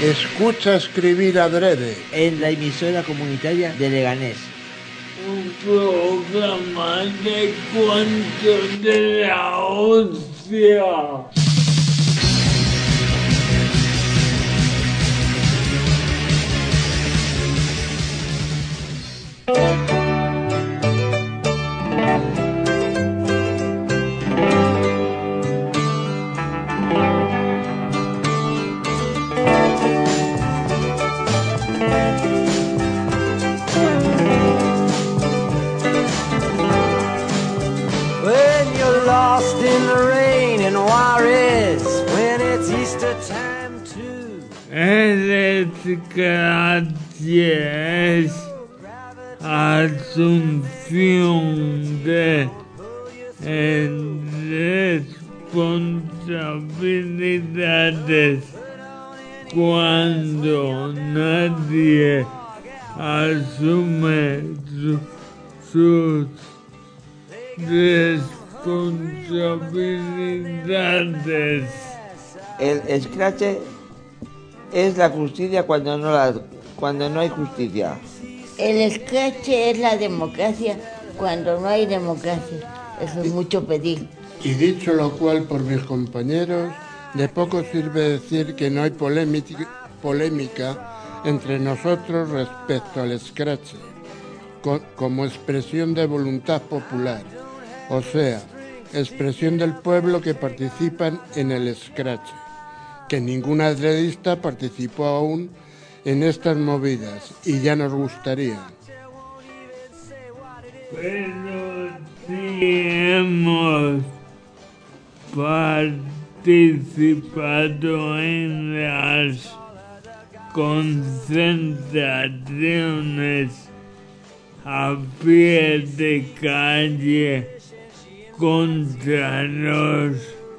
Escucha escribir adrede. En la emisora comunitaria de Leganés. Un programa de cuentos de la hostia. Gracias, asunción de responsabilidades cuando nadie asume sus responsabilidades. El scratch es la justicia cuando no hay justicia. El scratch es la democracia cuando no hay democracia. Eso es mucho pedir. Y dicho lo cual por mis compañeros, de poco sirve decir que no hay polémica entre nosotros respecto al scratch, como expresión de voluntad popular, o sea, expresión del pueblo que participan en el scratch, que ningún adredista participó aún en estas movidas y ya nos gustaría. Pero sí hemos participado en las concentraciones a pie de calle contra los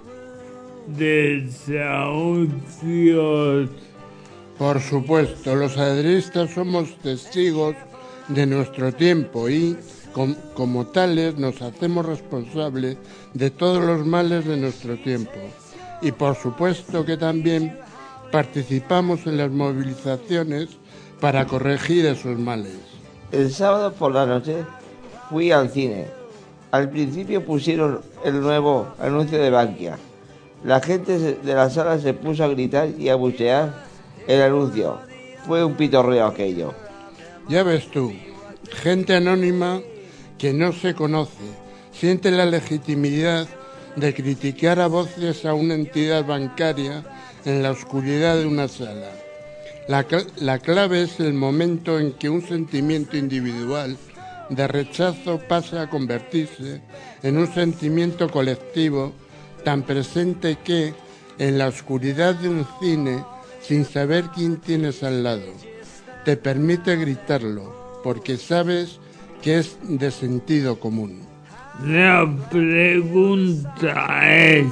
desahucios. Por supuesto, los adredistas somos testigos de nuestro tiempo y, como tales, nos hacemos responsables de todos los males de nuestro tiempo. Y por supuesto que también participamos en las movilizaciones para corregir esos males. El sábado por la noche fui al cine. Al principio pusieron el nuevo anuncio de Bankia. La gente de la sala se puso a gritar y a buchear el anuncio. Fue un pitorreo aquello. Ya ves tú, gente anónima que no se conoce, siente la legitimidad de criticar a voces a una entidad bancaria en la oscuridad de una sala. La clave es el momento en que un sentimiento individual de rechazo pasa a convertirse en un sentimiento colectivo tan presente que, en la oscuridad de un cine, sin saber quién tienes al lado, te permite gritarlo, porque sabes que es de sentido común. La pregunta es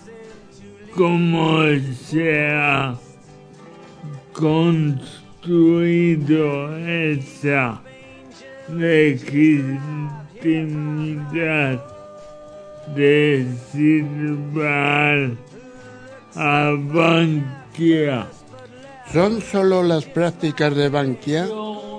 cómo se ha construido esa legitimidad de silbar a Bankia. ¿Son solo las prácticas de Bankia?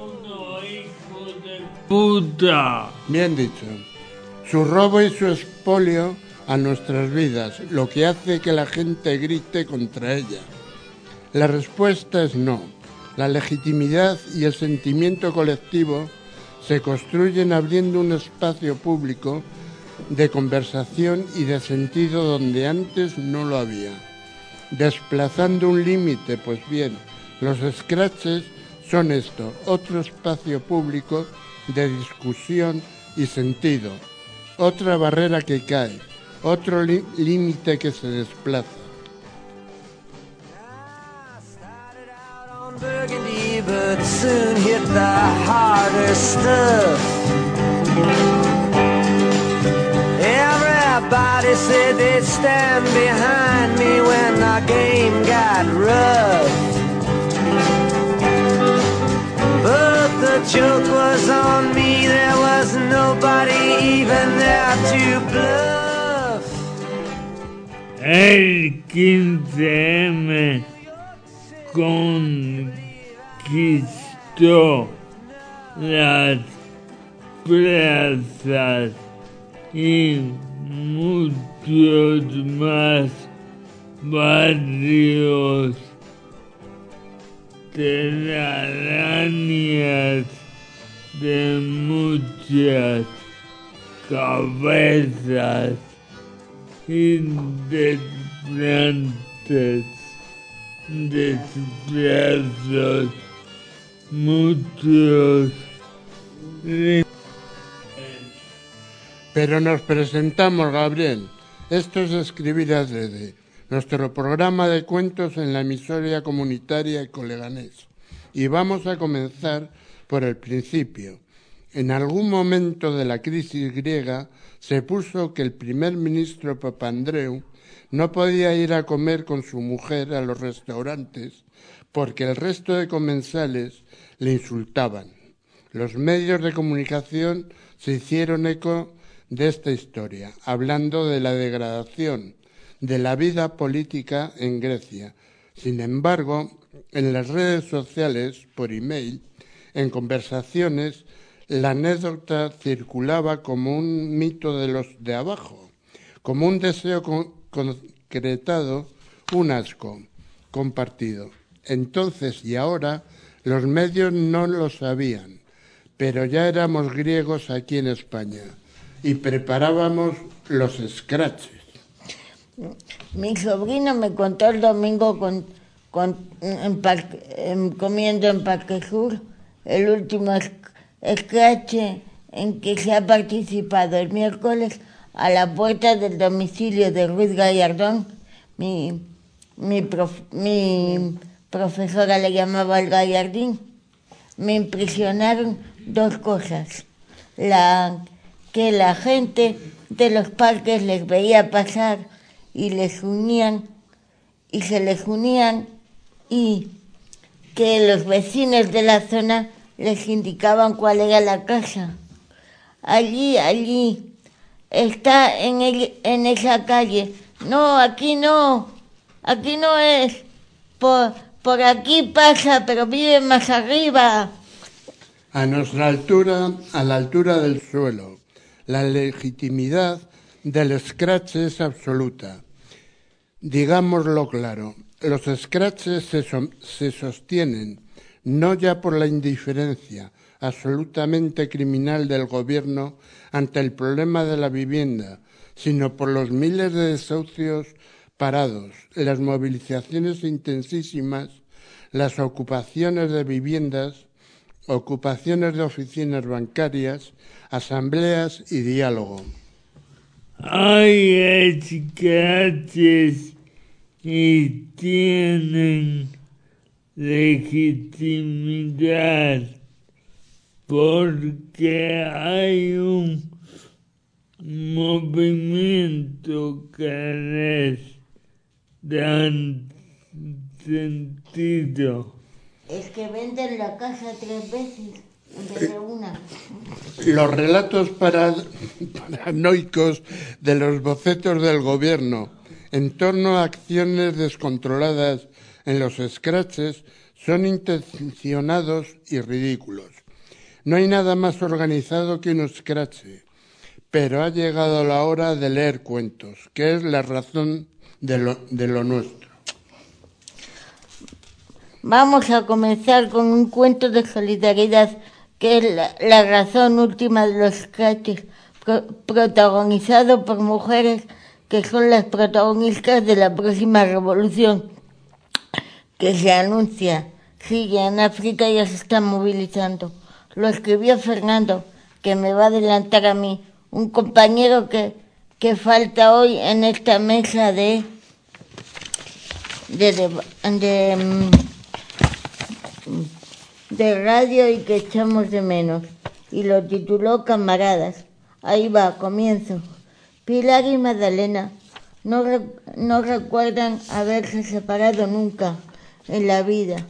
Puta. Bien dicho. Su robo y su expolio a nuestras vidas, lo que hace que la gente grite contra ella. La respuesta es no. La legitimidad y el sentimiento colectivo se construyen abriendo un espacio público de conversación y de sentido donde antes no lo había. Desplazando un límite, pues bien, los scratches son esto, otro espacio público de discusión y sentido, otra barrera que cae, otro límite que se desplaza. Everybody said they'd stand behind me when the game got rough. But the joke was on me, there was nobody even there to bluff. El 15M conquistó las plazas y muchos más barrios, telarañas de muchas cabezas y desplantes, despedazos, muchos. Pero nos presentamos, Gabriel. Esto es Escribir Adrede, nuestro programa de cuentos en la emisora comunitaria Ecoleganés. Y vamos a comenzar por el principio. En algún momento de la crisis griega se puso que el primer ministro Papandreou no podía ir a comer con su mujer a los restaurantes porque el resto de comensales le insultaban. Los medios de comunicación se hicieron eco de esta historia, hablando de la degradación de la vida política en Grecia. Sin embargo, en las redes sociales, por email, en conversaciones, la anécdota circulaba como un mito de los de abajo, como un deseo concretado, un asco compartido. Entonces y ahora los medios no lo sabían, pero ya éramos griegos aquí en España y preparábamos los scratches. Mi sobrino me contó el domingo comiendo en Parque Sur el último scratch en que se ha participado el miércoles a la puerta del domicilio de Ruiz Gallardón. Mi profesora le llamaba el Gallardín. Me impresionaron dos cosas. Que la gente de los parques les veía pasar y se les unían, y que los vecinos de la zona les indicaban cuál era la casa. Allí está en esa calle. No, aquí no es. Por aquí pasa, pero vive más arriba. A nuestra altura, a la altura del suelo, la legitimidad del scratch es absoluta. Digámoslo claro, los scratches se sostienen no ya por la indiferencia absolutamente criminal del gobierno ante el problema de la vivienda, sino por los miles de desahucios parados, las movilizaciones intensísimas, las ocupaciones de viviendas, ocupaciones de oficinas bancarias, asambleas y diálogo. Hay scratches y tienen legitimidad porque hay un movimiento que les dan sentido. Es que venden la casa 3 veces en vez de una. Los relatos paranoicos de los bocetos del gobierno en torno a acciones descontroladas en los scratches son intencionados y ridículos. No hay nada más organizado que un scratch, pero ha llegado la hora de leer cuentos, que es la razón de lo nuestro. Vamos a comenzar con un cuento de solidaridad, que es la razón última de los scratches, protagonizado por mujeres que son las protagonistas de la próxima revolución que se anuncia. Sigue en África, ya se está movilizando. Lo escribió Fernando, que me va a adelantar a mí, un compañero que falta hoy en esta mesa de radio y que echamos de menos. Y lo tituló Camaradas. Ahí va, comienzo. Pilar y Magdalena no recuerdan haberse separado nunca en la vida.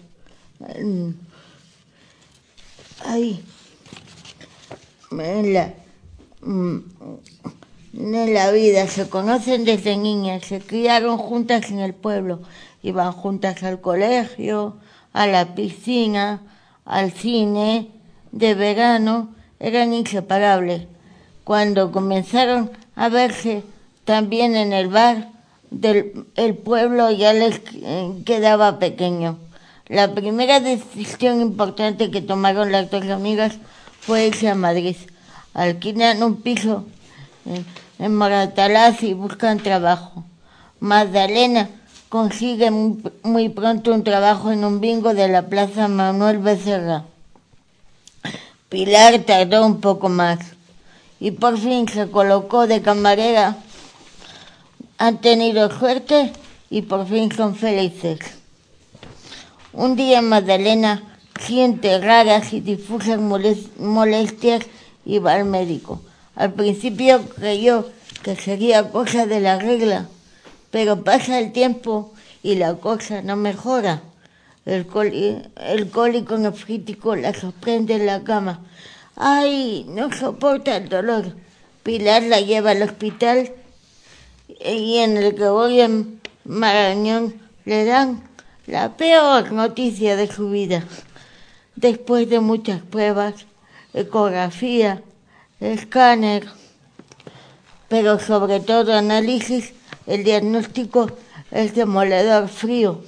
En la vida se conocen desde niñas, se criaron juntas en el pueblo Iban juntas al colegio, a la piscina, al cine, de verano, eran inseparables. Cuando comenzaron a verse también en el bar el pueblo ya les quedaba pequeño. La primera decisión importante que tomaron las dos amigas fue irse a Madrid. Alquilan un piso en Moratalaz y buscan trabajo. Magdalena consigue muy pronto un trabajo en un bingo de la Plaza Manuel Becerra. Pilar tardó un poco más y por fin se colocó de camarera. Han tenido suerte y por fin son felices. Un día Magdalena siente raras y difusas molestias y va al médico. Al principio creyó que sería cosa de la regla, pero pasa el tiempo y la cosa no mejora. El cólico nefrítico la sorprende en la cama. ¡Ay! No soporta el dolor. Pilar la lleva al hospital y en el Gregorio Marañón le dan la peor noticia de su vida. Después de muchas pruebas, ecografía, escáner, pero sobre todo análisis, el diagnóstico es demoledor, frío.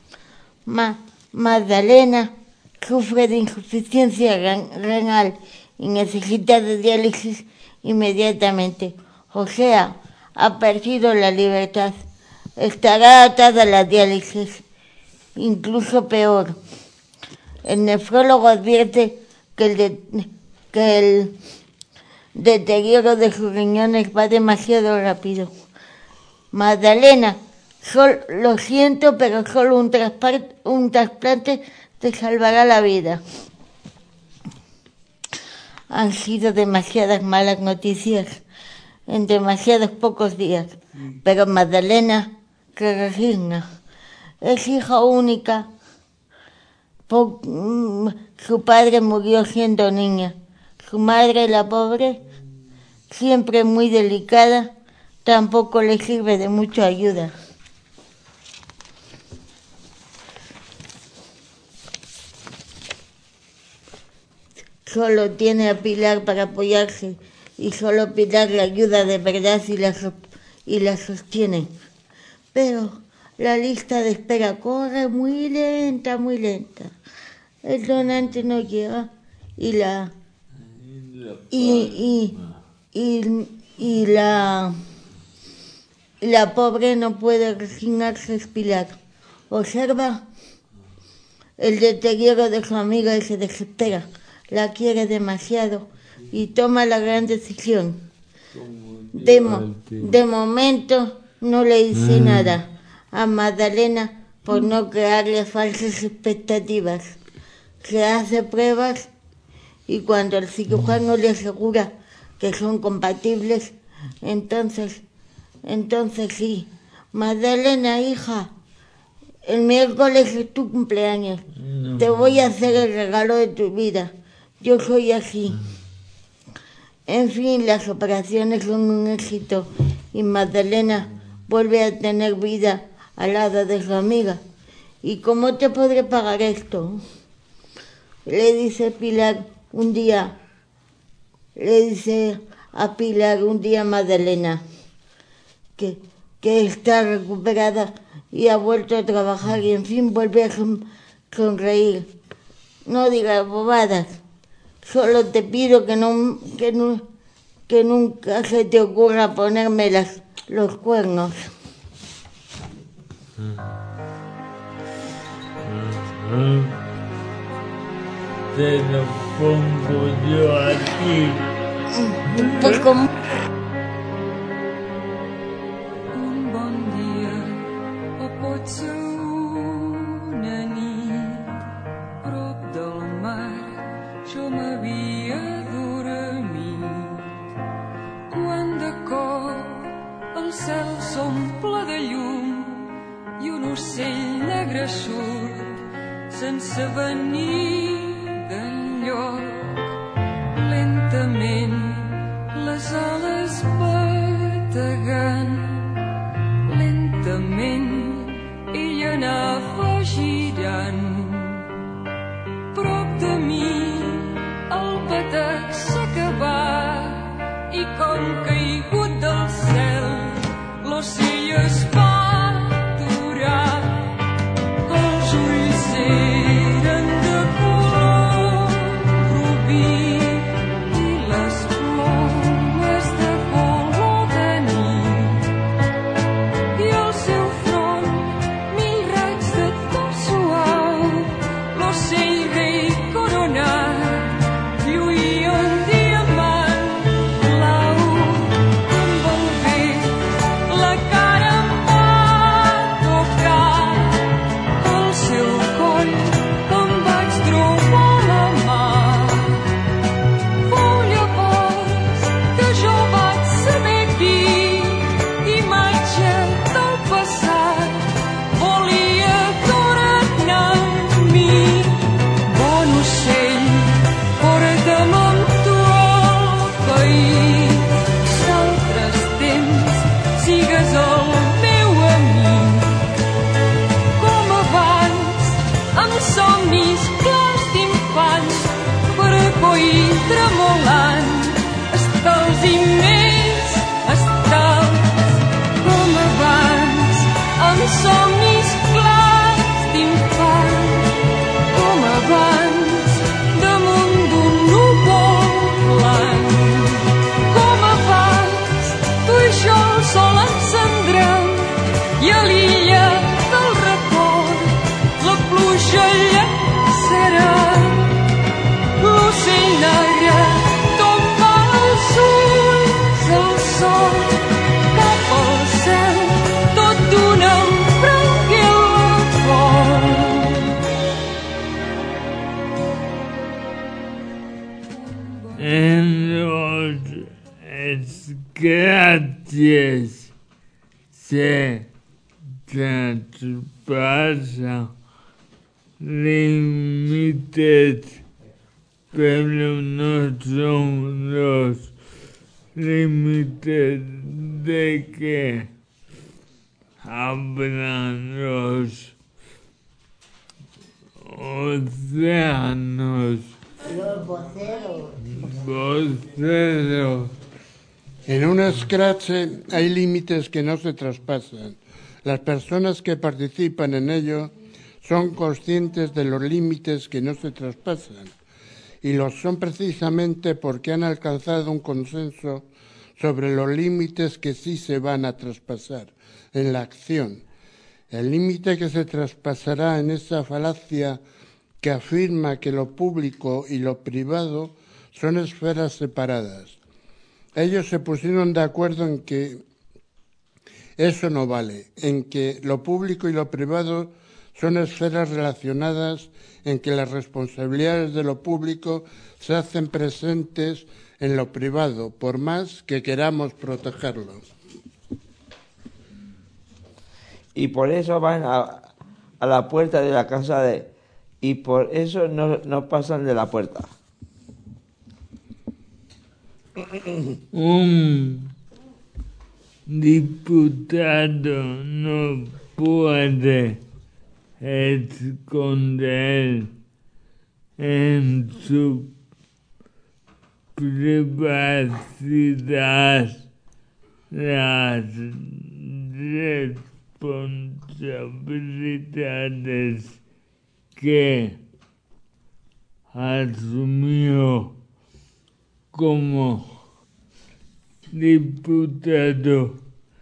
Magdalena sufre de insuficiencia renal y necesita de diálisis inmediatamente. O sea, ha perdido la libertad. Estará atada a la diálisis, incluso peor. El nefrólogo advierte que el deterioro de sus riñones va demasiado rápido. Magdalena, lo siento, pero solo un trasplante te salvará la vida. Han sido demasiadas malas noticias en demasiados pocos días, pero Magdalena se resigna. Es hija única. Su padre murió siendo niña. Su madre, la pobre, siempre muy delicada, tampoco le sirve de mucha ayuda. Solo tiene a Pilar para apoyarse y solo Pilar le ayuda de verdad y la sostiene. Pero la lista de espera corre muy lenta, muy lenta. El donante no llega y la pobre no puede resignarse a Pilar. Observa el deterioro de su amiga y se desespera. La quiere demasiado y toma la gran decisión. De momento no le dice nada a Magdalena por no crearle falsas expectativas. Se hace pruebas y cuando el cirujano le asegura que son compatibles, entonces sí. Magdalena, hija, el miércoles es tu cumpleaños. Te voy a hacer el regalo de tu vida. Yo soy así. En fin, las operaciones son un éxito y Magdalena vuelve a tener vida al lado de su amiga. ¿Y cómo te podré pagar esto? Le dice a Pilar un día Magdalena que está recuperada y ha vuelto a trabajar y en fin vuelve a sonreír. No digas bobadas. Solo te pido que nunca se te ocurra ponerme los cuernos. Te lo pongo yo a ti. Pues como... Un bon dia o pot ser una nit prop del mar. Jo m'havia dormit quan de cop el cel s'omple de llum i un ocell negre surt sense venir d'enlloc. Lentament les ales bategant, lentament ell anava caminaré tomar el sol, el sol cap al cel, tot d'una tranquil·la cor. En los escraches se traspasa límites, pero no son los límites de que hablan los océanos. Los voceros. Voceros. En un scratch hay límites que no se traspasan. Las personas que participan en ello son conscientes de los límites que no se traspasan y los son precisamente porque han alcanzado un consenso sobre los límites que sí se van a traspasar en la acción. El límite que se traspasará en esa falacia que afirma que lo público y lo privado son esferas separadas. Ellos se pusieron de acuerdo en que eso no vale, en que lo público y lo privado son esferas relacionadas, en que las responsabilidades de lo público se hacen presentes en lo privado, por más que queramos protegerlo. Y por eso van a la puerta de la casa y por eso no pasan de la puerta. Un diputado no puede esconder en su privacidad las responsabilidades que asumió como diputado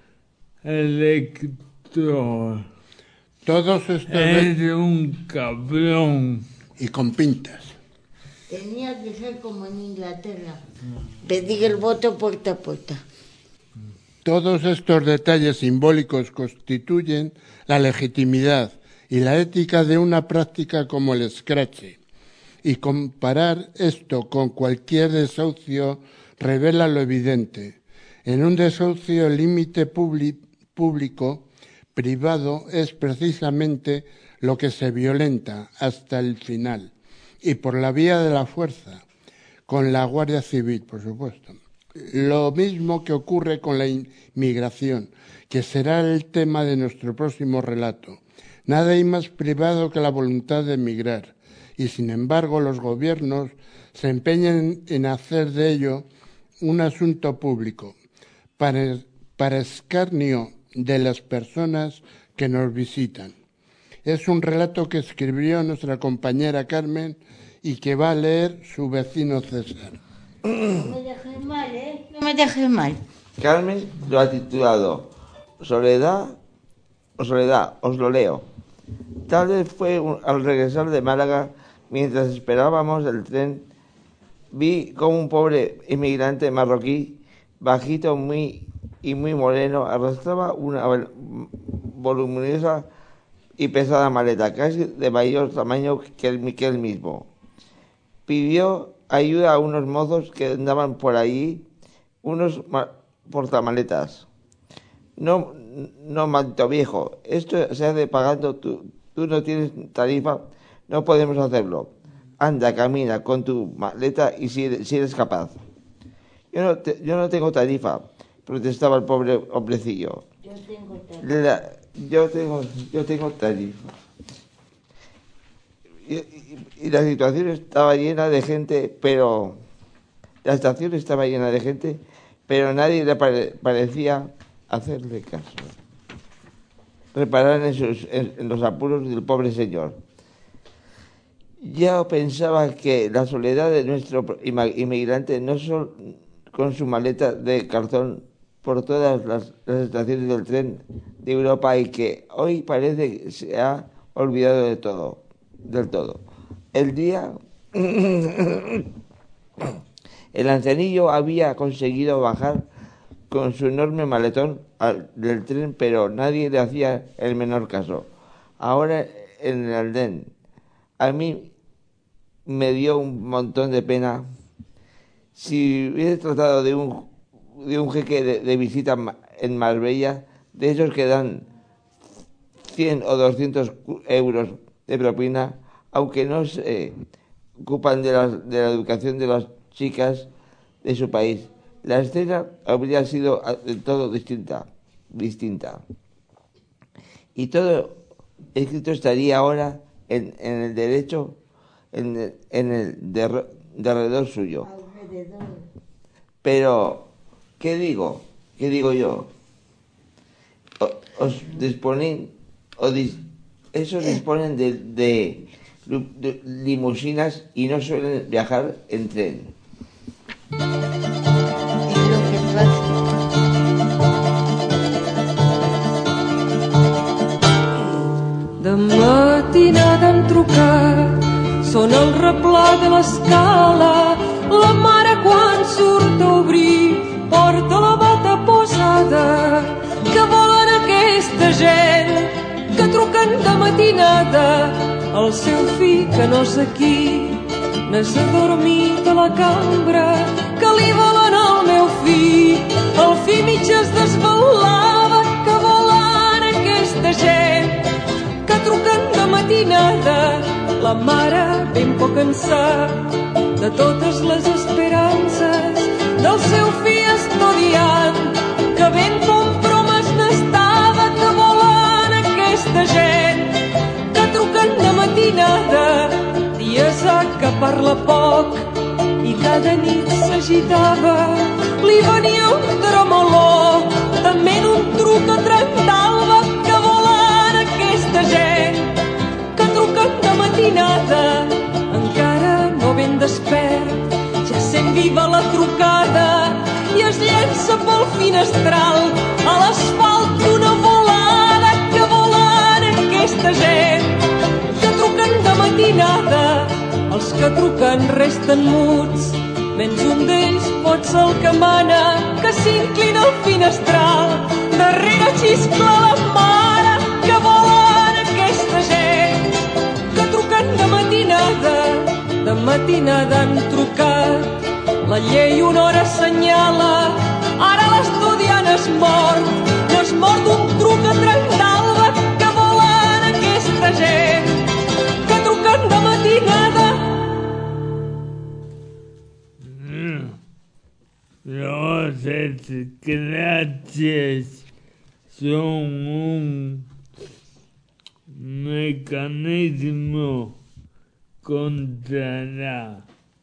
electo. Todos estos Es un cabrón. y con pintas. Tenía que ser como en Inglaterra, pedir el voto puerta a puerta. Todos estos detalles simbólicos constituyen la legitimidad y la ética de una práctica como el scratch. Y comparar esto con cualquier desahucio revela lo evidente. En un desahucio el límite público-privado es precisamente lo que se violenta hasta el final, y por la vía de la fuerza, con la Guardia Civil, por supuesto. Lo mismo que ocurre con la inmigración, que será el tema de nuestro próximo relato. Nada hay más privado que la voluntad de emigrar, y sin embargo los gobiernos se empeñan en hacer de ello un asunto público, para escarnio de las personas que nos visitan. Es un relato que escribió nuestra compañera Carmen y que va a leer su vecino César. No me dejes mal, ¿eh? No me dejes mal. Carmen lo ha titulado Soledad, os lo leo. Tal vez fue al regresar de Málaga, mientras esperábamos el tren, vi como un pobre inmigrante marroquí, bajito muy moreno, arrastraba una voluminosa y pesada maleta, casi de mayor tamaño que él mismo. Pidió ayuda a unos mozos que andaban por allí, unos portamaletas. No, manto viejo, esto se hace pagando, tú no tienes tarifa, no podemos hacerlo. Anda, camina con tu maleta y si eres capaz. Yo no tengo tarifa, protestaba el pobre hombrecillo. Yo tengo tarifa. Y la situación estaba llena de gente, pero la estación estaba llena de gente, pero nadie le parecía hacerle caso. Reparar en los apuros del pobre señor. Ya pensaba que la soledad de nuestro inmigrante, no solo con su maleta de cartón por todas las estaciones del tren de Europa, y que hoy parece que se ha olvidado del todo. El día El ancianillo había conseguido bajar con su enorme maletón del tren, pero nadie le hacía el menor caso. Ahora en el andén, a mí me dio un montón de pena. Si hubiese tratado de un jeque de visita en Marbella, de esos que dan 100 o 200 euros de propina, aunque no se ocupan de la educación de las chicas de su país, la escena habría sido del todo distinta. Y todo escrito estaría ahora en el derecho, en el derredor suyo. Pero, ¿qué digo? ¿Qué digo yo? Esos disponen de limusinas y no suelen viajar en tren. Es lo que pasa. De matinada han trucat, són el replà de l'escala. La mare quan surt a obrir porta la bata posada. Que volen aquesta gent que truquen de matinada? El seu fill que no sé qui n'és adormit a la cambra. Que li volen al meu fill? El fill mig es desvelava. Que volen aquesta gent que truquen de matinada? La mare ben poc en sap de totes les esperances del seu fill estudiant, que ben compromes n'estava. Que volen aquesta gent que truquen de matinada? Dies que parla poc i cada nit s'agitava. Li venia un tremolor també en un truc a Trentalba. Que volen aquesta gent que truquen de matinada? Encara no ben despert, ja sent viva la trucada i es llença pel finestral a l'asfalt una volada. Que volen aquesta gent que truquen de matinada? Els que truquen resten muts, menys un d'ells pot ser el que mana, que s'inclina al finestral. Darrere xiscla la mare. Que volen aquesta gent que truquen de matinada? De matinada han trucat, la llei una hora assenyala. Ara l'estudiant es mor, no es mor d'un truc a Trentalba. Que volen aquesta gent que truquen de matinada? Los scratches son un mecanismo contra la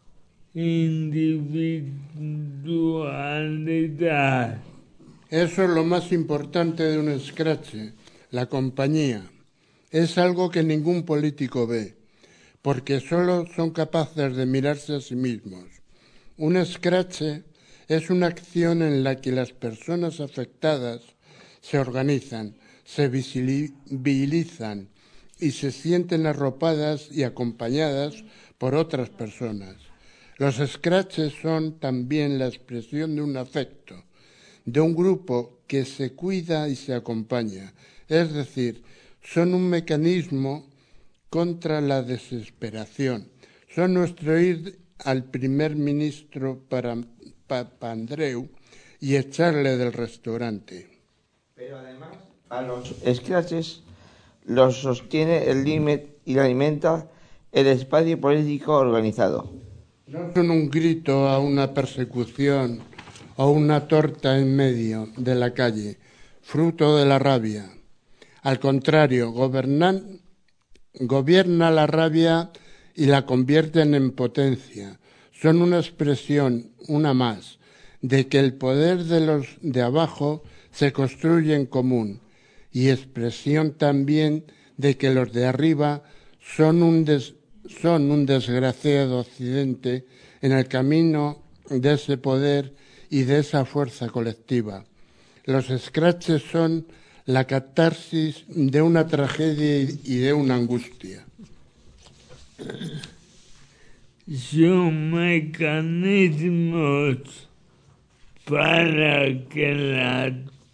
individualidad. Eso es lo más importante de un scratch, la compañía. Es algo que ningún político ve, porque solo son capaces de mirarse a sí mismos. Un scratch es una acción en la que las personas afectadas se organizan, se visibilizan y se sienten arropadas y acompañadas por otras personas. Los scratches son también la expresión de un afecto, de un grupo que se cuida y se acompaña. Es decir, son un mecanismo contra la desesperación. Son nuestro ir al primer ministro Papandreou y echarle del restaurante. Pero además a los scratches los sostiene el límite y alimenta el espacio político organizado. No son un grito a una persecución o una torta en medio de la calle, fruto de la rabia. Al contrario, gobierna la rabia y la convierten en potencia. Son una expresión, una más, de que el poder de los de abajo se construye en común y expresión también de que los de arriba son un desgraciado accidente en el camino de ese poder y de esa fuerza colectiva. Los scratches son la catarsis de una tragedia y de una angustia. son mecanismos para que las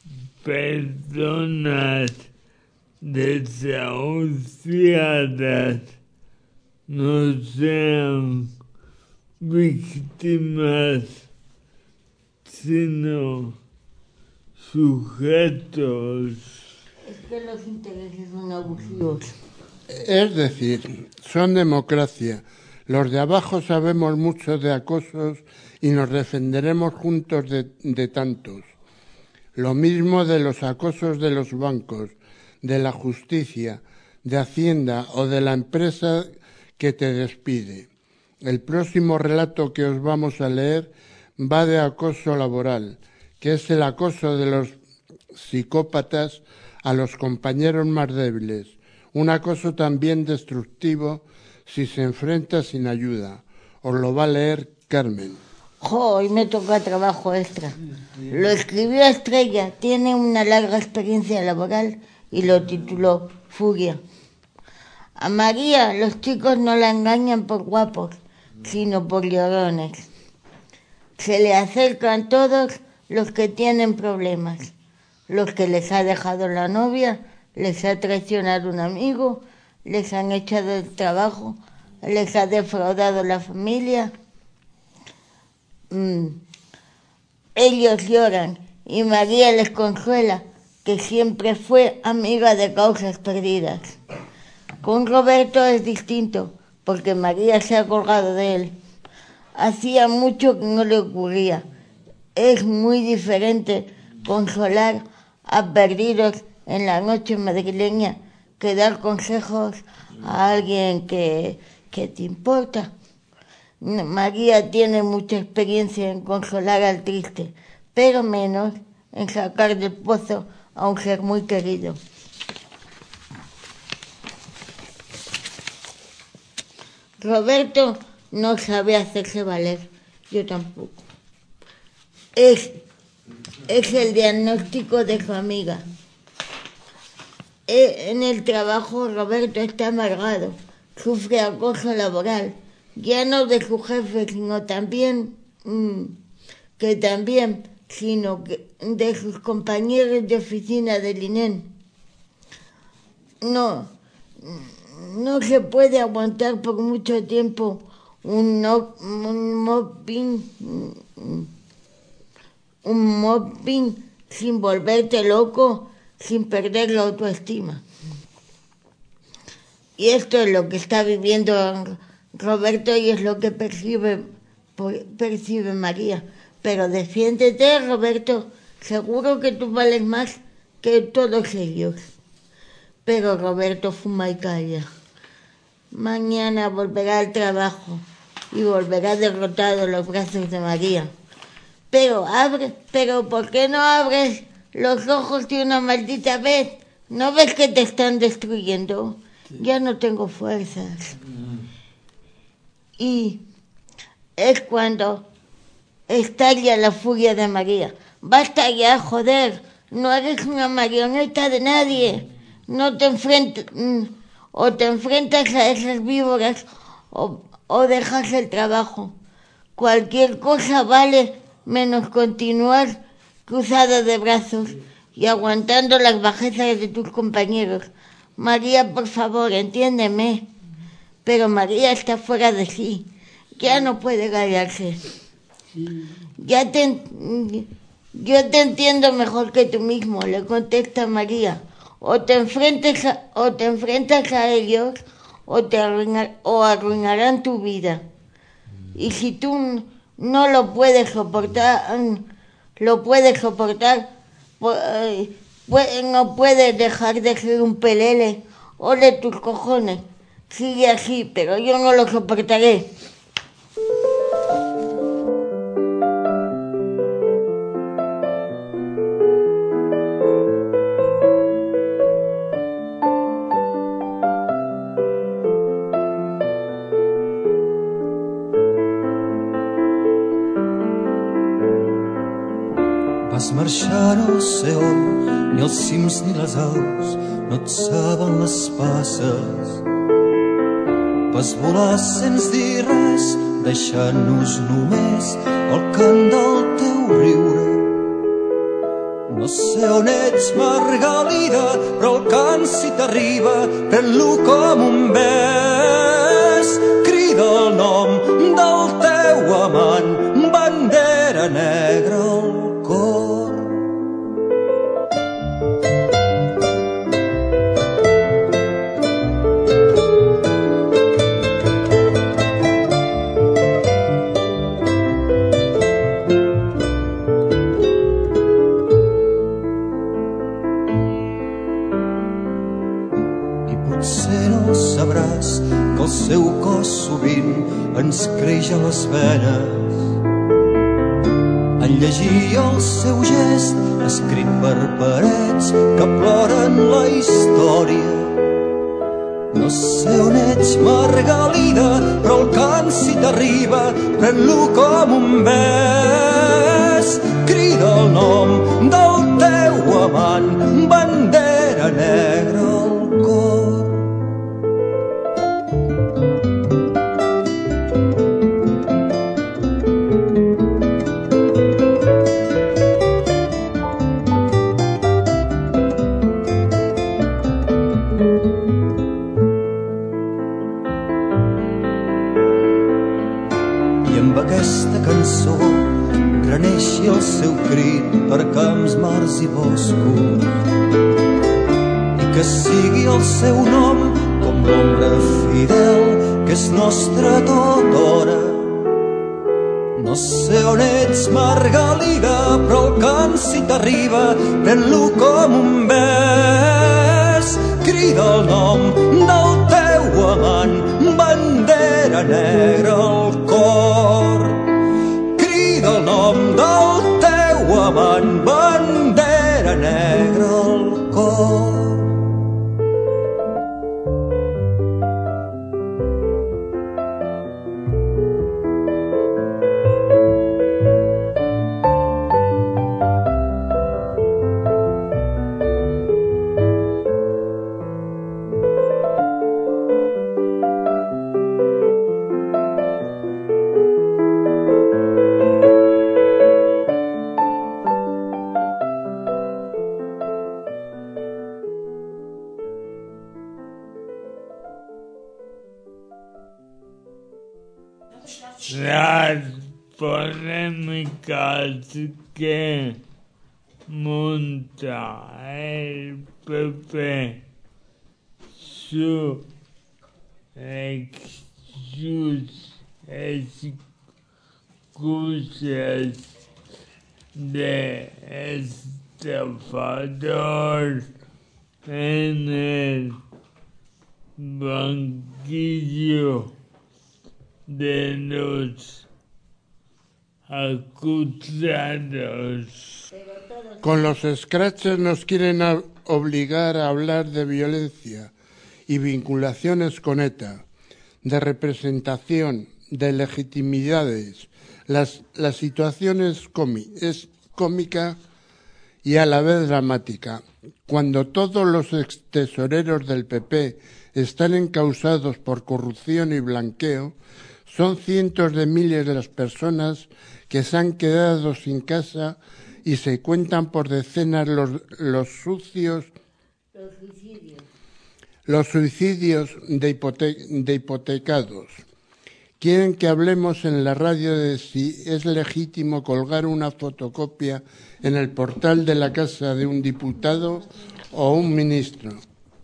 personas desahuciadas no sean víctimas, sino sujetos. Es que los intereses son abusivos. Es decir, son democracia. Los de abajo sabemos mucho de acosos y nos defenderemos juntos de tantos. Lo mismo de los acosos de los bancos, de la justicia, de Hacienda o de la empresa que te despide. El próximo relato que os vamos a leer va de acoso laboral, que es el acoso de los psicópatas a los compañeros más débiles. Un acoso también destructivo si se enfrenta sin ayuda. Os lo va a leer Carmen. Hoy me toca trabajo extra. Lo escribió Estrella, tiene una larga experiencia laboral y lo tituló Furia. A María los chicos no la engañan por guapos, sino por llorones. Se le acercan todos los que tienen problemas, los que les ha dejado la novia, les ha traicionado un amigo, les han echado del trabajo, les ha defraudado la familia. Ellos lloran y María les consuela que siempre fue amiga de causas perdidas. Con Roberto es distinto, porque María se ha colgado de él. Hacía mucho que no le ocurría. Es muy diferente consolar a perdidos en la noche madrileña que dar consejos a alguien que te importa. María tiene mucha experiencia en consolar al triste, pero menos en sacar del pozo a un ser muy querido. Roberto no sabe hacerse valer, yo tampoco. Es el diagnóstico de su amiga. En el trabajo Roberto está amargado, sufre acoso laboral, ya no de su jefe, sino también sino que de sus compañeros de oficina del INEN. No se puede aguantar por mucho tiempo un mobbing sin volverte loco, sin perder la autoestima. Y esto es lo que está viviendo Roberto y es lo que percibe María. Pero defiéndete, Roberto, seguro que tú vales más que todos ellos. Pero Roberto fuma y calla. Mañana volverá al trabajo y volverá derrotado en los brazos de María. Pero ¿por qué no abres los ojos de una maldita vez? ¿No ves que te están destruyendo? Ya no tengo fuerzas. Y es cuando estalla la furia de María. Basta ya, joder, no eres una marioneta de nadie. No te enfrentas, o te enfrentas a esas víboras o dejas el trabajo. Cualquier cosa vale menos continuar cruzada de brazos y aguantando las bajezas de tus compañeros. María, por favor, entiéndeme. Pero María está fuera de sí. Ya no puede callarse. Yo te entiendo mejor que tú mismo, le contesta María. O te enfrentas a ellos o arruinarán tu vida. Y si tú no lo puedes soportar, no puedes dejar de ser un pelele. Ole tus cojones. Sigue así, pero yo no lo soportaré. Vas marxar, no sé on, ni els cims ni les aus no et saben les passes. Vas volar sense dir res, deixant-nos només el cant del teu riure. No sé on ets, Margalida, però el cant si t'arriba, pren-lo com un bes. Crida el nom del teu amant, bandera negra al cor. Sabràs que el seu cos sovint ens creix a les venes. En llegir el seu gest escrit per parets que ploren la història. No sé on ets, Margalida, però el cant si t'arriba, pren-lo com un bes. Crida el nom del teu amant, bandera negra al cor. Graneixi el seu crit per camps, mars i boscos, i que sigui el seu nom com l'ombra fidel que és nostra tota hora. No sé on ets, Margalida, però el cant si t'arriba, pren-lo com un bes. Crida el nom del teu amant, bandera negra al cor. Crida el nom del teu amant, bandera negra al cor. Las polémicas que monta el PP, sus excusas de estafador en el banquillo de los acusados. Con los scratches nos quieren obligar a hablar de violencia y vinculaciones con ETA, de representación, de legitimidades. La situación es cómica y a la vez dramática. Cuando todos los extesoreros del PP están encausados por corrupción y blanqueo, son cientos de miles de las personas que se han quedado sin casa y se cuentan por decenas los suicidios de hipotecados. Quieren que hablemos en la radio de si es legítimo colgar una fotocopia en el portal de la casa de un diputado o un ministro.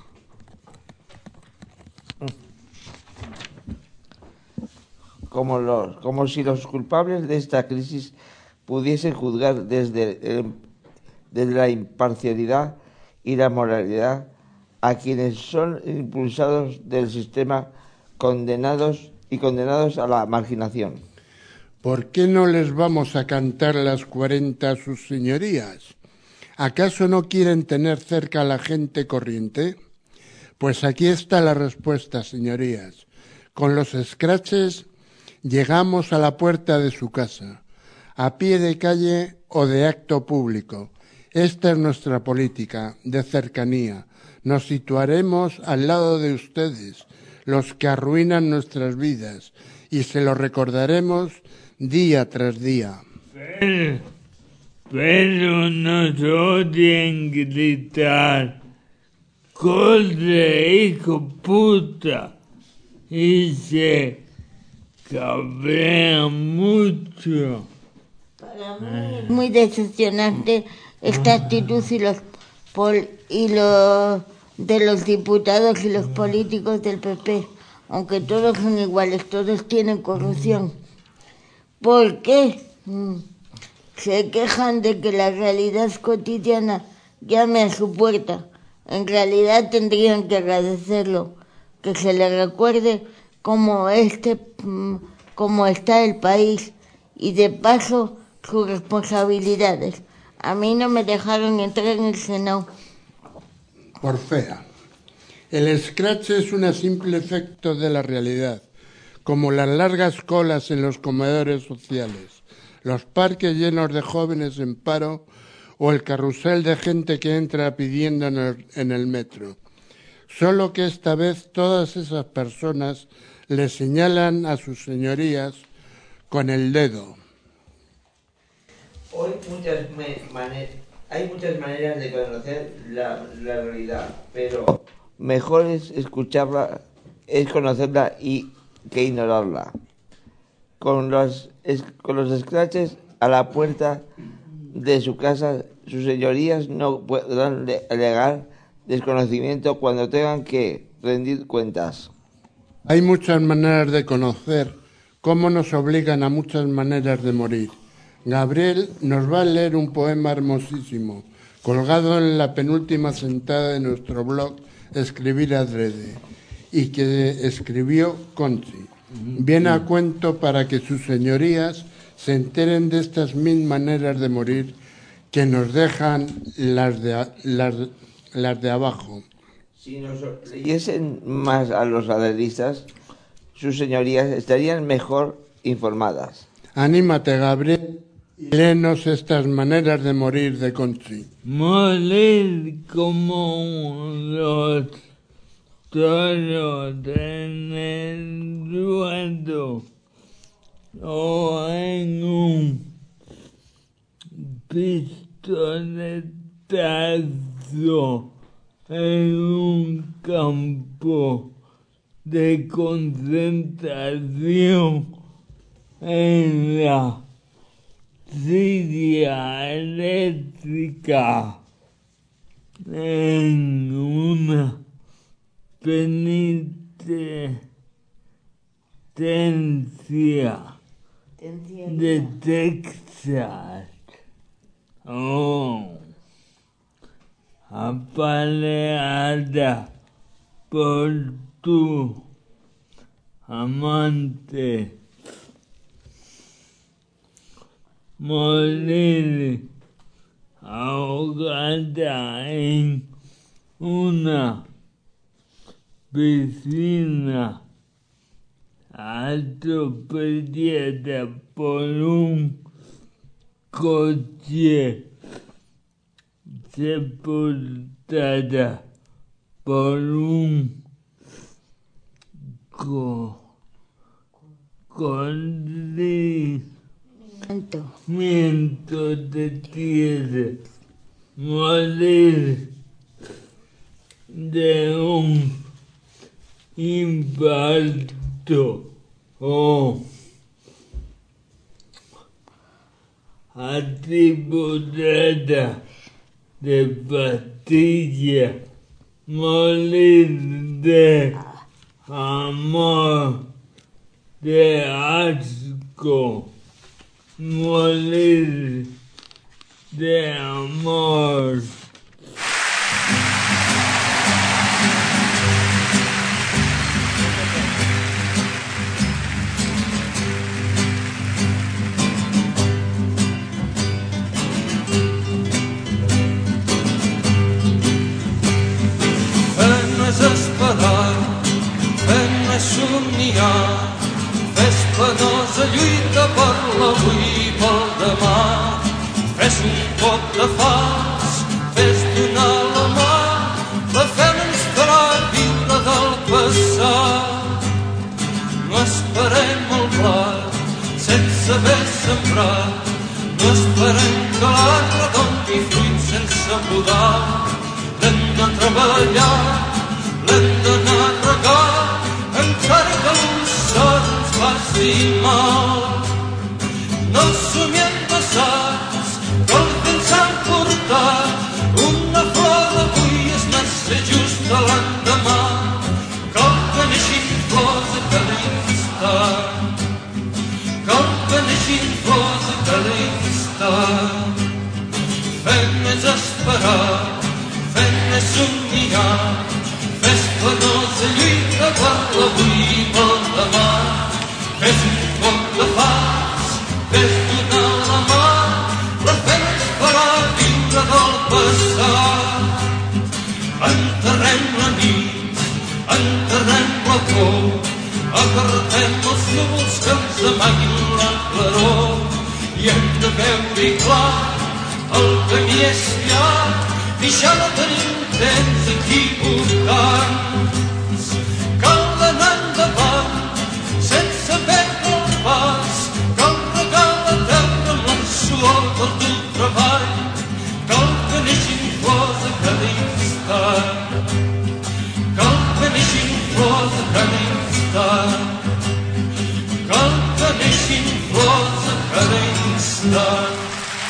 Como si los culpables de esta crisis pudiesen juzgar desde la imparcialidad y la moralidad a quienes son impulsados del sistema condenados a la marginación. ¿Por qué no les vamos a cantar las 40 a sus señorías? ¿Acaso no quieren tener cerca a la gente corriente? Pues aquí está la respuesta, señorías. Con los scratches llegamos a la puerta de su casa, a pie de calle o de acto público. Esta es nuestra política de cercanía. Nos situaremos al lado de ustedes, los que arruinan nuestras vidas y se lo recordaremos día tras día. Pero nos odian gritar, corre hijo puta, y se cabrean mucho. Para mí es muy decepcionante esta actitud de los diputados y los políticos del PP, aunque todos son iguales, todos tienen corrupción. ¿Por qué? Se quejan de que la realidad cotidiana llame a su puerta. En realidad tendrían que agradecerlo, que se les recuerde cómo está el país y de paso sus responsabilidades. A mí no me dejaron entrar en el Senado. Por fea. El escrache es un simple efecto de la realidad, como las largas colas en los comedores sociales, los parques llenos de jóvenes en paro o el carrusel de gente que entra pidiendo en el metro. Solo que esta vez todas esas personas le señalan a sus señorías con el dedo. Hoy hay muchas maneras de conocer la realidad, pero mejor es escucharla, es conocerla y que ignorarla. Con los escraches a la puerta de su casa, sus señorías no podrán alegar desconocimiento cuando tengan que rendir cuentas. Hay muchas maneras de conocer, cómo nos obligan a muchas maneras de morir. Gabriel nos va a leer un poema hermosísimo, colgado en la penúltima sentada de nuestro blog Escribir Adrede, y que escribió Conchi. Viene a cuento para que sus señorías se enteren de estas 1000 maneras de morir que nos dejan las de abajo. Si nos leyesen más a los adredistas, sus señorías estarían mejor informadas. Anímate, Gabriel, y léenos estas maneras de morir de Conchi. Morir como los toros en el ruedo o en un pistoletazo en un campo de concentración en la silla eléctrica en una penitencia de Texas. Apaleada por tu amante. Morir ahogada en una piscina, atropellada por un coche, sepultada por un corrimiento de tierra, morir de un infarto o atributada de pastilla, morir de amor, de asco, morir de amor. somniar. Fes penosa lluita per l'avui i pel demà. Fes un cop de fals, fes donar la mà. La fe no ens farà viure del passat. farem el blat sense haver sembrat. No esperem que l'arbre doni fruit sense podar. L'hem de treballar, l'hem d'anar a regar, encara que el sol ens faci mal. No somiem passats, que el temps s'ha portat. Una flor d'avui és massa justa l'endemà. Cal que neixin flors a cada instant. Cal que neixin flors a cada instant. Fem més esperar, fem més somniar. Fes penosa lluita per l'avui i pel demà. Fes un poc de fas, fes donar la mà. La fem esperar viure del passat. Enterrem la nit, enterrem la por. Apartem els núvols que ens amaguin la claror. I hem de veure-hi clar, el camí és llarg, i ja no tenim temps equivocants. Cal anar endavant, sense perdre el pas. Cal regar la terra amb la suor del teu treball. Cal que neixin flors a cada instant. Cal que neixin flors a cada instant. Cal que neixin flors a cada instant.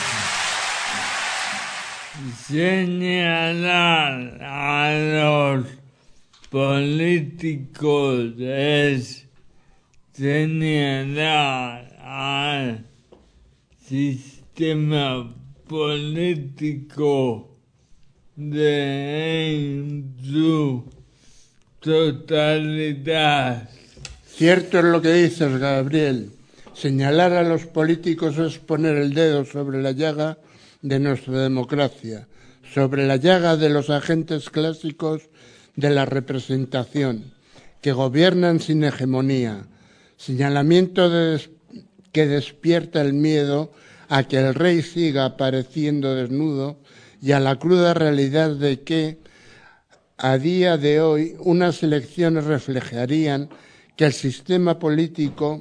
Señalar a los políticos es señalar al sistema político en su totalidad. Cierto es lo que dices, Gabriel. Señalar a los políticos es poner el dedo sobre la llaga de nuestra democracia, sobre la llaga de los agentes clásicos de la representación, que gobiernan sin hegemonía. Señalamiento que despierta el miedo a que el rey siga apareciendo desnudo y a la cruda realidad de que, a día de hoy, unas elecciones reflejarían que el sistema político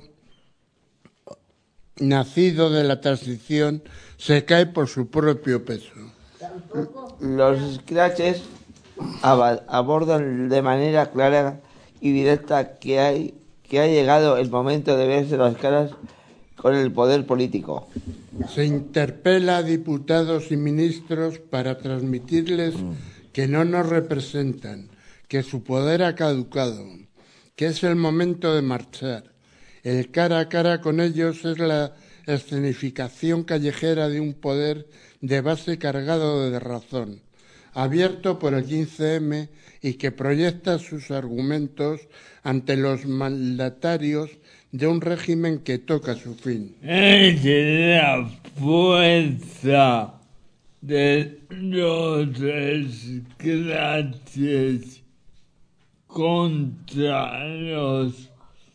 nacido de la transición se cae por su propio peso. Los scratches abordan de manera clara y directa que ha llegado el momento de verse las caras con el poder político. Se interpela a diputados y ministros para transmitirles que no nos representan, que su poder ha caducado, que es el momento de marchar. El cara a cara con ellos es la escenificación callejera de un poder de base cargado de razón, abierto por el 15M y que proyecta sus argumentos ante los mandatarios de un régimen que toca su fin. Es la fuerza de los scratches contra los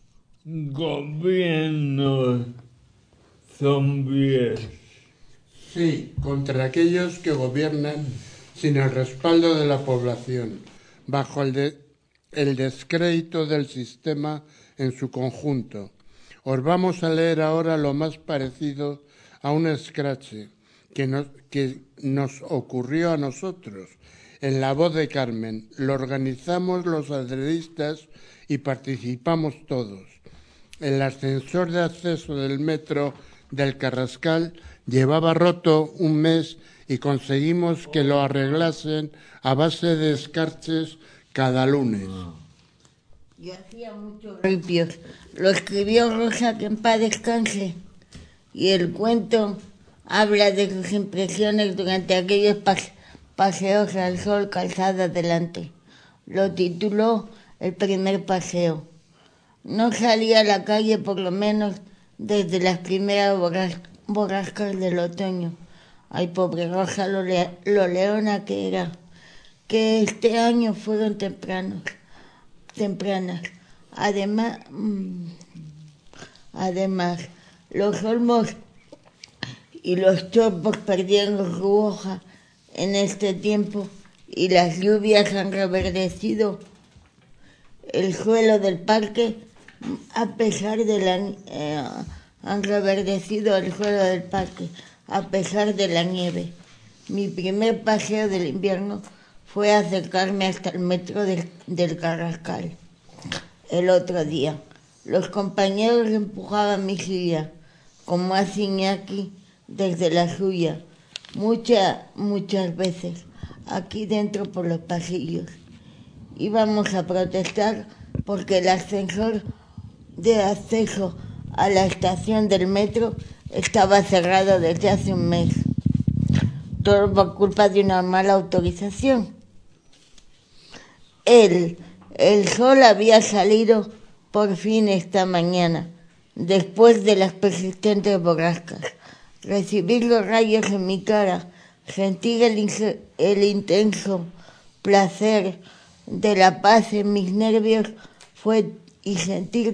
gobiernos zombies. Sí, contra aquellos que gobiernan sin el respaldo de la población, bajo el descrédito del sistema en su conjunto. Os vamos a leer ahora lo más parecido a un scratch que nos ocurrió a nosotros, en la voz de Carmen. Lo organizamos los adredistas y participamos todos. El ascensor de acceso del metro del Carrascal llevaba roto un mes y conseguimos que lo arreglasen a base de escarches cada lunes. Yo hacía muchos ripios. Lo escribió Rosa, que en paz descanse. Y el cuento habla de sus impresiones durante aquellos paseos al sol calzada adelante. Lo tituló El primer paseo. No salía a la calle por lo menos desde las primeras borrascas del otoño. Ay, pobre Rosa, lo leona que era. Que este año fueron tempranas. Además, los olmos y los chopos perdieron su hoja en este tiempo y las lluvias han reverdecido el suelo del parque A pesar de han reverdecido el suelo del parque, a pesar de la nieve. Mi primer paseo del invierno fue acercarme hasta el metro del Carrascal. El otro día, los compañeros empujaban mi silla, como hace Iñaki desde la suya, muchas veces, aquí dentro por los pasillos. Íbamos a protestar porque el ascensor de acceso a la estación del metro estaba cerrado desde hace un mes. Todo por culpa de una mala autorización. El sol había salido por fin esta mañana, después de las persistentes borrascas. Recibir los rayos en mi cara, sentir el intenso placer de la paz en mis nervios y sentir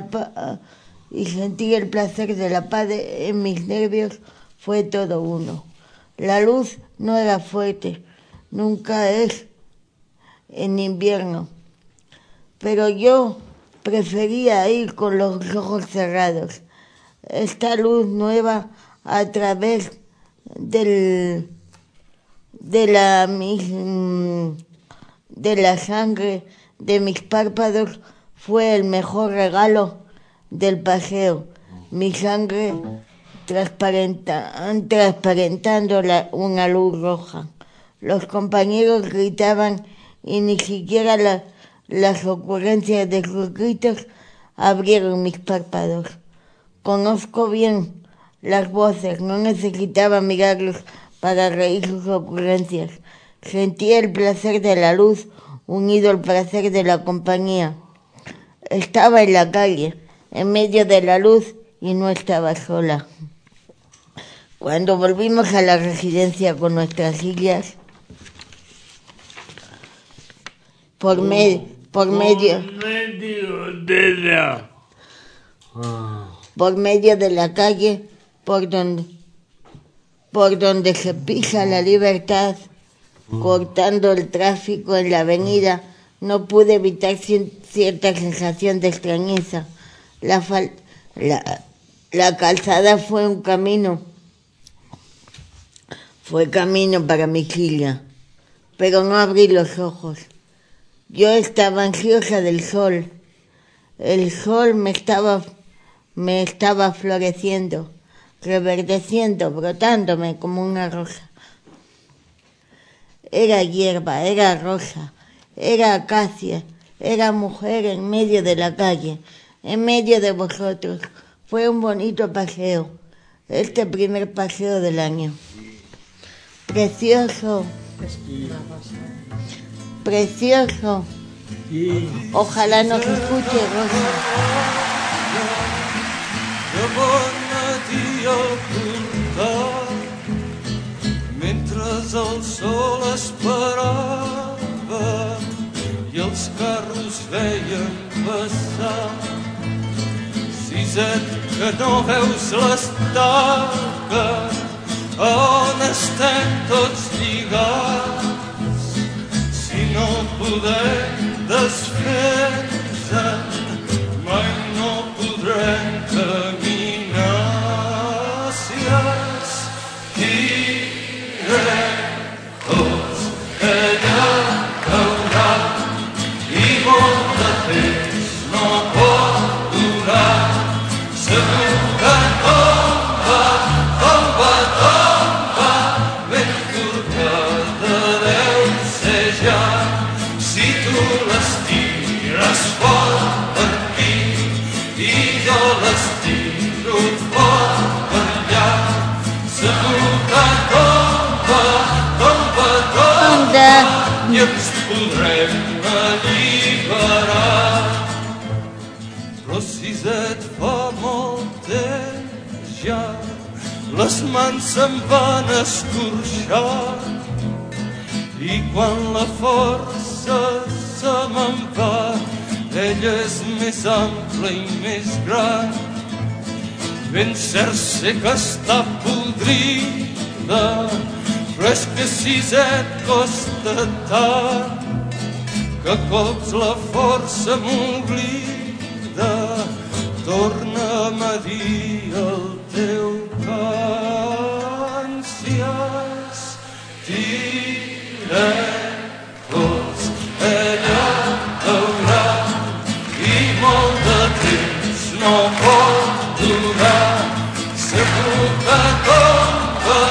el placer de la paz en mis nervios fue todo uno. La luz no era fuerte, nunca es en invierno, pero yo prefería ir con los ojos cerrados. Esta luz nueva a través de la sangre de mis párpados fue el mejor regalo del paseo. Mi sangre transparentando una luz roja. Los compañeros gritaban y ni siquiera las ocurrencias de sus gritos abrieron mis párpados. Conozco bien las voces, no necesitaba mirarlos para reír sus ocurrencias. Sentía el placer de la luz unido al placer de la compañía. Estaba en la calle, en medio de la luz, y no estaba sola. Cuando volvimos a la residencia con nuestras sillas, por medio de la calle por donde se pisa la libertad, cortando el tráfico en la avenida, no pude evitar cierta sensación de extrañeza. La calzada fue camino para mi silla, pero no abrí los ojos. Yo estaba ansiosa del sol. El sol me estaba floreciendo, reverdeciendo, brotándome como una rosa. Era hierba, era rosa, era acacia, era mujer en medio de la calle, en medio de vosotros. Fue un bonito paseo, este primer paseo del año. Precioso, precioso. Ojalá nos escuche, Rosa. Mentre el sol esperava i els carros veien passar. Siset, que no veus les taques on estem tots lligats. Si no podem desfer-nos, mai no podrem caminar. Si és tirem tots allà caurà i molt de temps no pot durar. Segur que tomba, tomba, tomba, ben corcada deu ser ja. Si tu les tires fort per aquí i jo les tiro fort per allà, segur que tomba, tomba, tomba i ens podrem alliberar. Però si et fa molt temps ja les mans se'n van escorxar i quan la força se me'n va, ella és més ampla i més gran. Ben cert sé que està podrida, però és que si et costa tant que a cops la força m'oblida vida, torna'm a dir el teu cant. Si has directors, ella haurà i molt de temps no pot durar. Segur que tomba,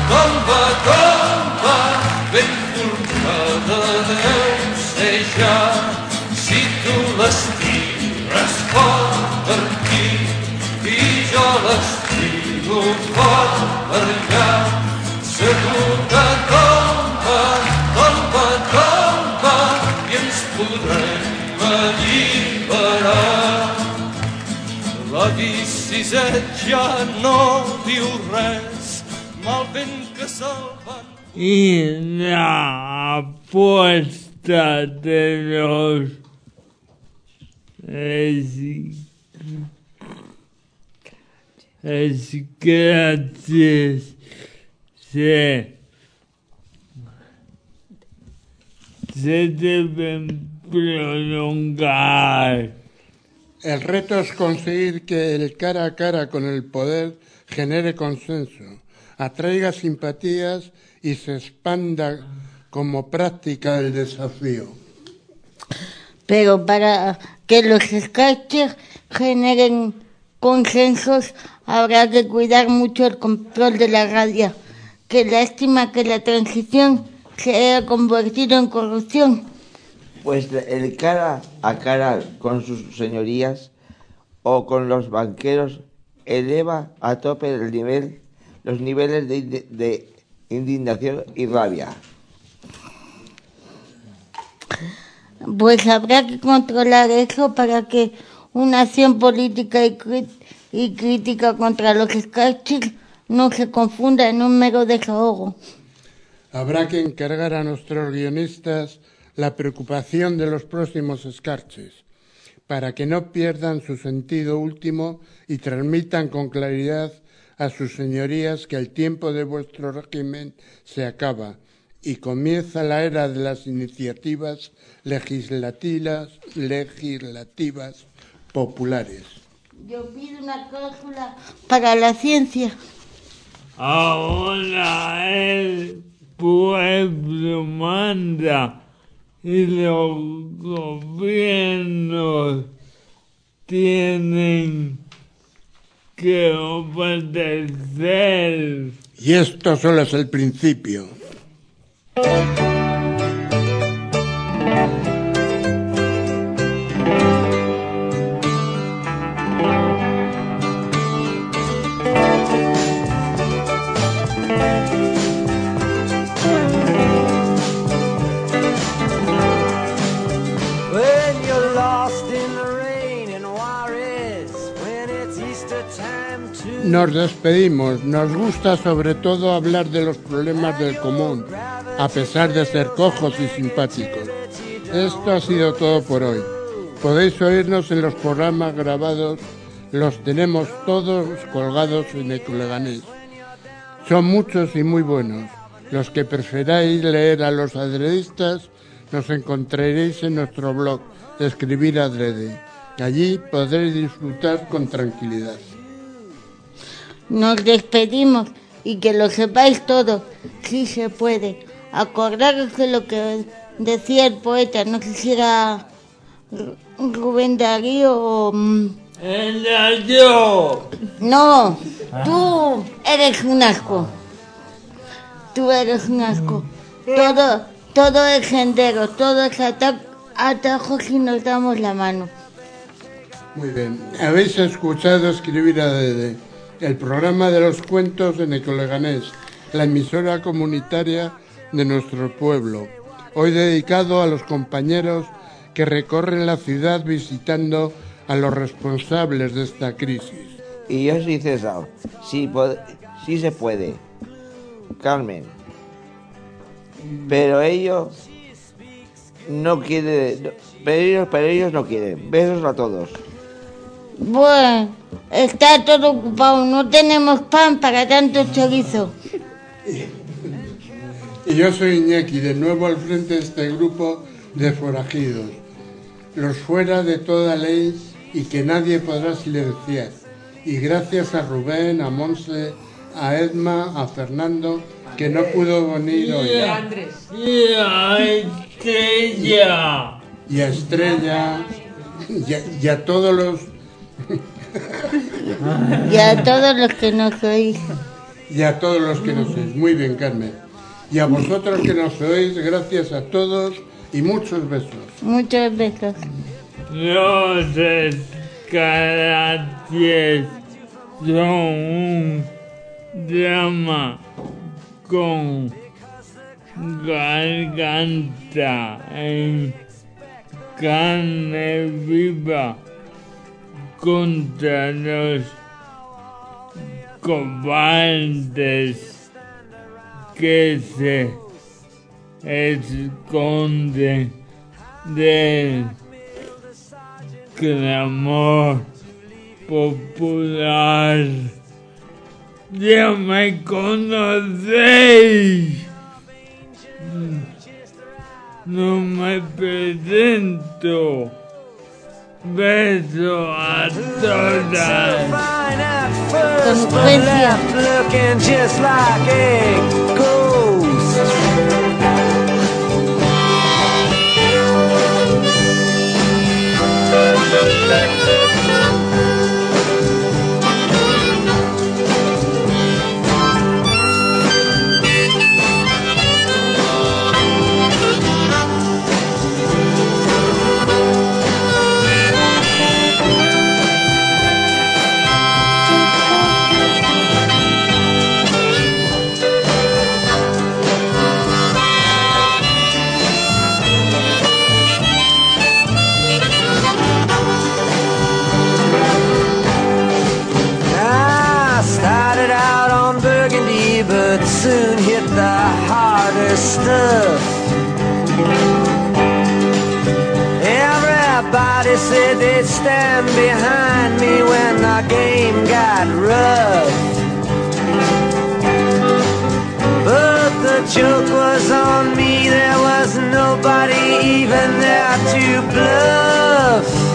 ben forcada deu ser ja. Si tu l'estires fort per aquí i jo l'estiro fort per allà, segur que tomba i ens podrem alliberar. La Vicisset ja no diu res, mal vent que se'l van. Y la apuesta de los scratches se deben prolongar. El reto es conseguir que el cara a cara con el poder genere consenso, atraiga simpatías y se expanda como práctica del desafío. Pero para que los sketches generen consensos habrá que cuidar mucho el control de la radio. Qué lástima que la transición se haya convertido en corrupción. Pues el cara a cara con sus señorías o con los banqueros eleva a tope los niveles de indignación y rabia. Pues habrá que controlar eso para que una acción política y crítica contra los sketches no se confunda en un mero desahogo. Habrá que encargar a nuestros guionistas la preocupación de los próximos sketches, para que no pierdan su sentido último y transmitan con claridad a sus señorías que el tiempo de vuestro régimen se acaba y comienza la era de las iniciativas legislativas populares. Yo pido una cláusula para la ciencia. Ahora el pueblo manda y los gobiernos tienen que obedecer. Y esto solo es el principio. Nos despedimos. Nos gusta sobre todo hablar de los problemas del común, a pesar de ser cojos y simpáticos. Esto ha sido todo por hoy. Podéis oírnos en los programas grabados, los tenemos todos colgados en Ecoleganés. Son muchos y muy buenos. Los que preferáis leer a los adredistas, nos encontraréis en nuestro blog, Escribir Adrede. Allí podréis disfrutar con tranquilidad. Nos despedimos y que lo sepáis todos, si se puede. Acordaros de lo que decía el poeta, no sé si era Rubén Darío o... ¡Era yo! No, tú eres un asco. Tú eres un asco. Todo es sendero, todo es atajos y nos damos la mano. Muy bien. Habéis escuchado Escribir Adrede, el programa de los cuentos en Ecoleganés, la emisora comunitaria de nuestro pueblo, hoy dedicado a los compañeros que recorren la ciudad visitando a los responsables de esta crisis. Y yo soy César, sí se puede, Carmen, pero ellos no quieren, pero ellos no quieren. Besos a todos. Bueno, está todo ocupado, no tenemos pan para tanto chorizo. Y yo soy Iñaki, de nuevo al frente de este grupo de forajidos, los fuera de toda ley y que nadie podrá silenciar. Y gracias a Rubén, a Monse, a Edma, a Fernando, que no pudo venir hoy. Y a Estrella. Y a Estrella, y a todos los... Y a todos los que nos oís. Y a todos los que nos oís. Muy bien, Carmen. Y a vosotros que nos oís, gracias a todos y muchos besos. Muchos besos. Los Escaraches son un drama con garganta en carne viva contra los cobardes que se esconden del clamor popular. Ya me conocéis. No me presento. Beso a todas. Consecuencia. Looking just like a ghost. But soon hit the harder stuff. Everybody said they'd stand behind me when the game got rough. But the joke was on me, there was nobody even there to bluff.